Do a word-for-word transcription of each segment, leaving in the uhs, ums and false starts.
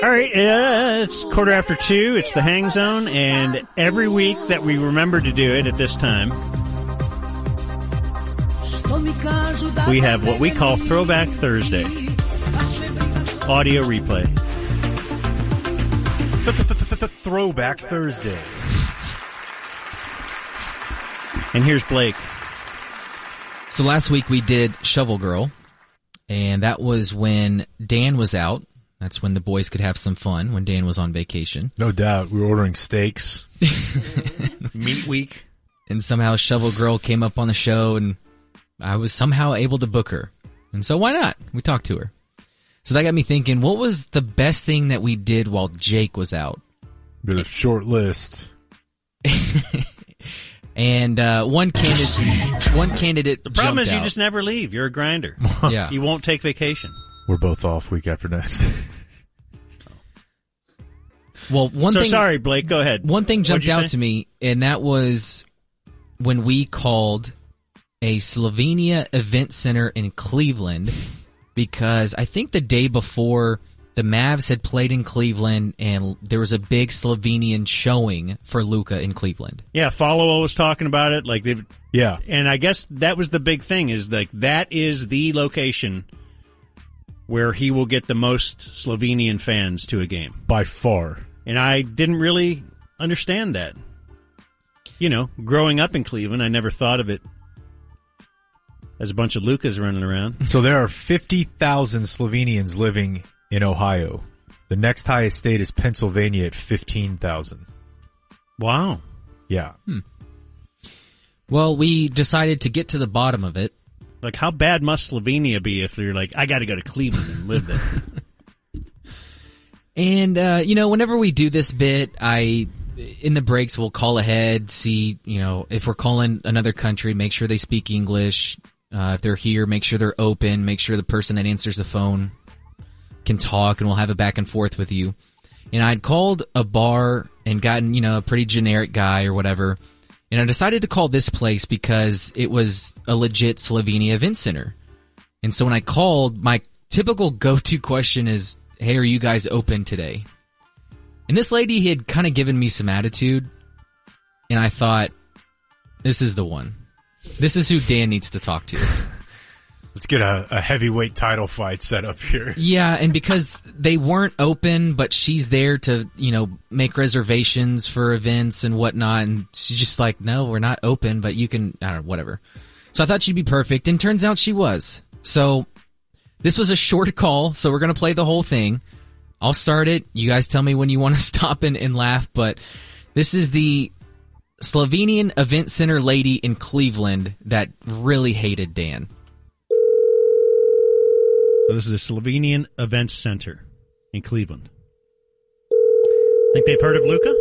All right, uh, it's quarter after two. It's the Hang Zone, and every week that we remember to do it at this time, we have what we call Throwback Thursday. Audio replay. Throwback Thursday. And here's Blake. So last week we did Shovel Girl, and that was when Dan was out. That's when the boys could have some fun, when Dan was on vacation. No doubt. We were ordering steaks. Meat week. And somehow Shovel Girl came up on the show, and I was somehow able to book her. And so why not? We talked to her. So that got me thinking, what was the best thing that we did while Jake was out? Bit of short list. And uh, one candidate, one candidate. The problem jumped is you out. just never leave. You're a grinder. Yeah. You won't take vacation. We're both off week after next. Well, one so thing. sorry, Blake. Go ahead. One thing jumped What'd you out say? to me, and that was when we called a Slovenia event center in Cleveland, because I think the day before the Mavs had played in Cleveland, and there was a big Slovenian showing for Luka in Cleveland. Yeah, Follow was talking about it. Like they've, Yeah. and I guess that was the big thing. Is like that is the location where he will get the most Slovenian fans to a game. By far. And I didn't really understand that. You know, growing up in Cleveland, I never thought of it as a bunch of Lukas running around. So there are fifty thousand Slovenians living in Ohio. The next highest state is Pennsylvania at fifteen thousand. Wow. Yeah. Hmm. Well, we decided to get to the bottom of it. Like, how bad must Slovenia be if they're like, I got to go to Cleveland and live there? And, uh, you know, whenever we do this bit, I, in the breaks, we'll call ahead, see, you know, if we're calling another country, make sure they speak English. Uh, if they're here, make sure they're open, make sure the person that answers the phone can talk, and we'll have a back and forth with you. And I'd called a bar and gotten, you know, a pretty generic guy or whatever. And I decided to call this place because it was a legit Slovenia event center. And so when I called, my typical go-to question is, hey, are you guys open today? And this lady had kind of given me some attitude, and I thought, this is the one. This is who Dan needs to talk to. Let's get a, a heavyweight title fight set up here. Yeah, and because they weren't open, but she's there to, you know, make reservations for events and whatnot, and she's just like, no, we're not open, but you can, I don't know, whatever. So I thought she'd be perfect, and turns out she was. So this was a short call, so we're going to play the whole thing. I'll start it. You guys tell me when you want to stop and, and laugh, but this is the Slovenian event center lady in Cleveland that really hated Dan. So this is a Slovenian event center in Cleveland. Think they've heard of Luka?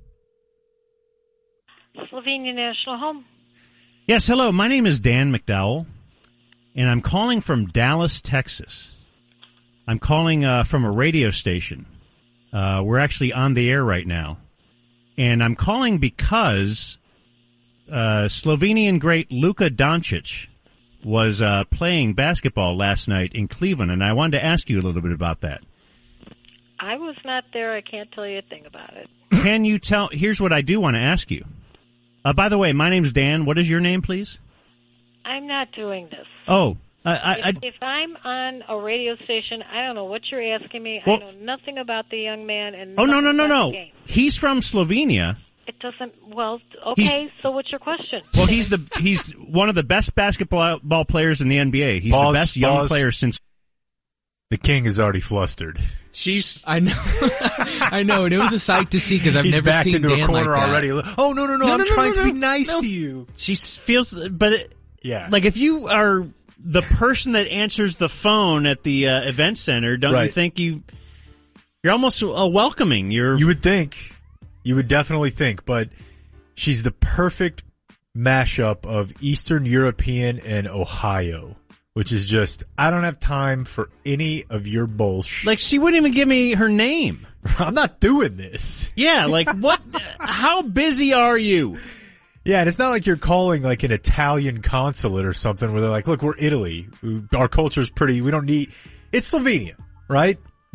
Slovenia National Home. Yes, hello. My name is Dan McDowell, and I'm calling from Dallas, Texas. I'm calling uh, from a radio station. Uh, we're actually on the air right now. And I'm calling because uh, Slovenian great Luka Doncic was uh, playing basketball last night in Cleveland, and I wanted to ask you a little bit about that. I was not there. I can't tell you a thing about it. Can you tell? Here's what I do want to ask you. Uh, by the way, my name's Dan. What is your name, please? I'm not doing this. Oh, I, I, I If, if I'm on a radio station, I don't know what you're asking me. Well- I know nothing about the young man. And oh no no nothing no about no. the game. He's from Slovenia. It doesn't. Well, okay. He's- So what's your question? Well, he's the he's one of the best basketball ball players in the N B A. He's Pause, the best young pause. player since. The king is already flustered. She's I know, I know, and it was a sight to see because I've He's never backed seen into Dan a corner like that. already. Oh, no, no, no, No, I'm no, no, trying no, to be no, nice no. to you. she feels, but it, Yeah. like if you are the person that answers the phone at the uh, event center, don't you Right. think you you're almost uh, welcoming? You're You would think. You would definitely think, but she's the perfect mashup of Eastern European and Ohio, which is just, I don't have time for any of your bullshit. like she wouldn't even give me her name. I'm not doing this. Yeah, like what? How busy are you? Yeah, and it's not like you're calling like an Italian consulate or something where they're like, look, we're Italy. Our culture's pretty, we don't need, it's Slovenia, right?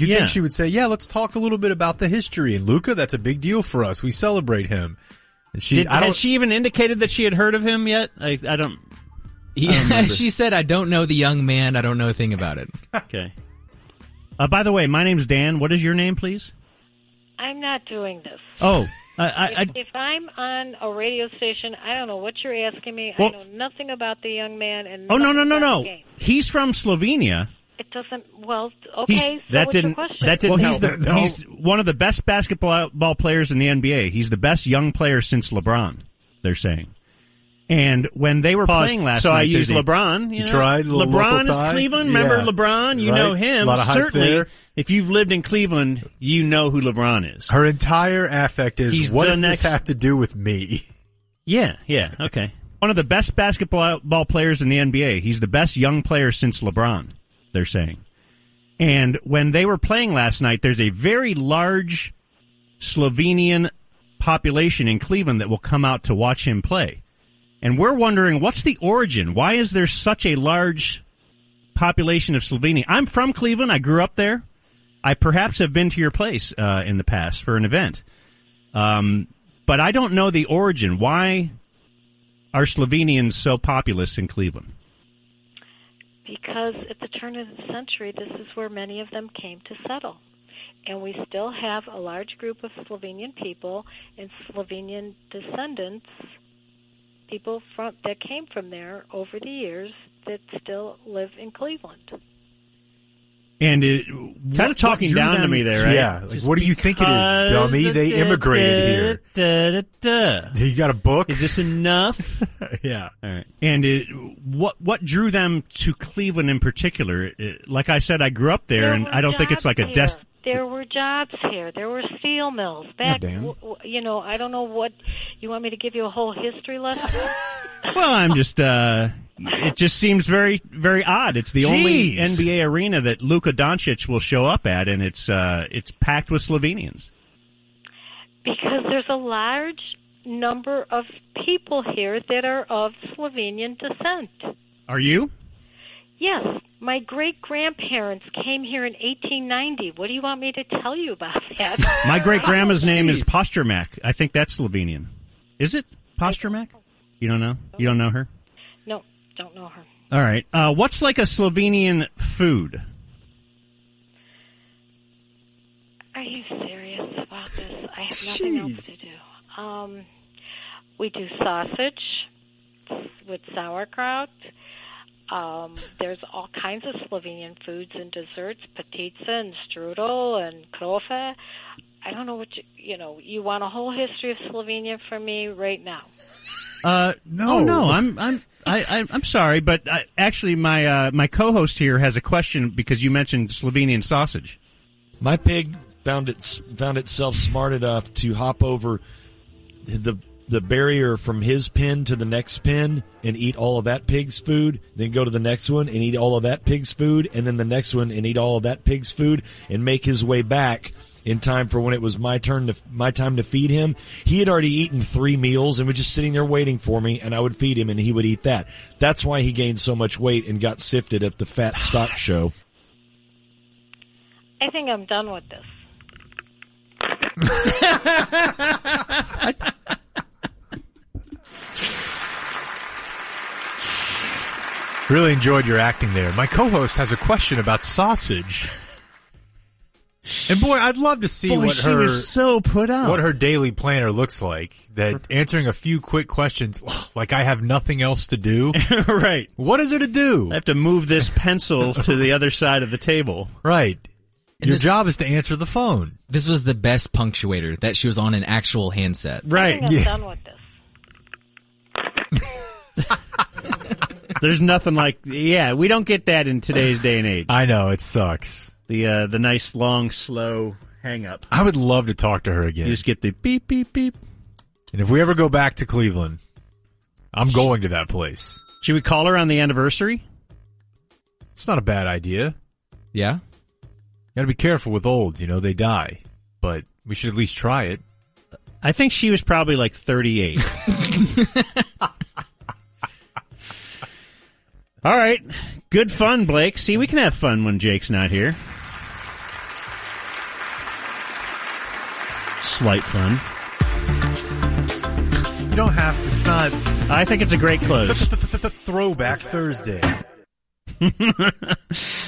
You'd Yeah. think she would say, yeah, let's talk a little bit about the history. And Luka, that's a big deal for us. We celebrate him. And she, Did, I don't, had she even indicated that she had heard of him yet? I, I don't. Yeah, she said, I don't know the young man. I don't know a thing about it. Okay. Uh, by the way, my name's Dan. What is your name, please? I'm not doing this. Oh, I, I, I, If, if I'm on a radio station, I don't know what you're asking me. Well- I know nothing about the young man. And oh no no nothing no about no. the game. He's from Slovenia. It doesn't. Well, okay. He's, so that what's didn't the question? that didn't Well, help. he's the- no. He's one of the best basketball ball players in the N B A. He's the best young player since LeBron. They're saying. And when they were Pause. playing last so night, I used there's a- LeBron. You You know? tried a little LeBron local is tie? Cleveland. Remember Yeah. LeBron? You Right. know him. Lot of hype Certainly, there. if you've lived in Cleveland, you know who LeBron is. Her entire affect is, He's what the does next- this have to do with me? Yeah, yeah, okay. One of the best basketball ball players in the N B A. He's the best young player since LeBron, they're saying. And when they were playing last night, there's a very large Slovenian population in Cleveland that will come out to watch him play. And we're wondering, what's the origin? Why is there such a large population of Slovenia? I'm from Cleveland. I grew up there. I perhaps have been to your place uh, in the past for an event. Um, but I don't know the origin. Why are Slovenians so populous in Cleveland? Because at the turn of the century, this is where many of them came to settle. And we still have a large group of Slovenian people and Slovenian descendants, people from that came from there over the years that still live in Cleveland. And it, Kind of talking drew down to them- me there, right? Yeah, like, what do you think it is, dummy? They immigrated here. Da, da, da. You got a book? Is this enough? Yeah. All right. And it, what what drew them to Cleveland in particular? It, like I said, I grew up there, There and were I don't think it's like a jobs dest. here. There were jobs here. There were steel mills back. Dan. w- w- you know, I don't know what you want me to give you a whole history lesson. Well, I'm just. Uh, it just seems very very odd. It's the only Jeez. N B A arena that Luka Doncic will show up at, and it's uh, it's packed with Slovenians. Because there's a large number of people here that are of Slovenian descent. Are you? Yes, my great-grandparents came here in eighteen ninety. What do you want me to tell you about that? My great grandma's name is Postermak. I think that's Slovenian. Is it Postermak? You don't know? You don't know her? No, don't know her. All right. Uh, what's like a Slovenian food? Are you serious about this? I have nothing else to do. Um, we do sausage with sauerkraut. Um, there's all kinds of Slovenian foods and desserts, patica and strudel and krofe. I don't know what you, you know, you want a whole history of Slovenia from me right now. Uh, No. Oh no, I'm I'm I, I, I'm sorry, but I, actually my uh, my co-host here has a question because you mentioned Slovenian sausage. My pig found it found itself smart enough to hop over the the barrier from his pen to the next pen and eat all of that pig's food, then go to the next one and eat all of that pig's food, and then the next one and eat all of that pig's food, and make his way back in time for when it was my turn to my time to feed him. He had already eaten three meals and was just sitting there waiting for me, and I would feed him and he would eat that. That's why he gained so much weight and got sifted at the fat stock show. I think I'm done with this. Really enjoyed your acting there. My co-host has a question about sausage. And boy, I'd love to see Boy, what she her was so put out. what her daily planner looks like. That answering a few quick questions, like I have nothing else to do. Right. What is there to do? I have to move this pencil to the other side of the table. Right. And Your this- job is to answer the phone. This was the best punctuator, that she was on an actual handset. I Right. think I'm Yeah. done with this. There's nothing like yeah. We don't get that in today's day and age. I know, it sucks. The uh, the nice long slow hang up. I would love to talk to her again. You just get the beep beep beep. And if we ever go back to Cleveland, I'm going to that place. Should we call her on the anniversary? It's not a bad idea. Yeah? Got to be careful with olds, you know, they die. But we should at least try it. I think she was probably like thirty-eight. All right. Good fun, Blake. See, we can have fun when Jake's not here. slight fun. You don't have. It's not I think it's a great close. Throwback Thursday.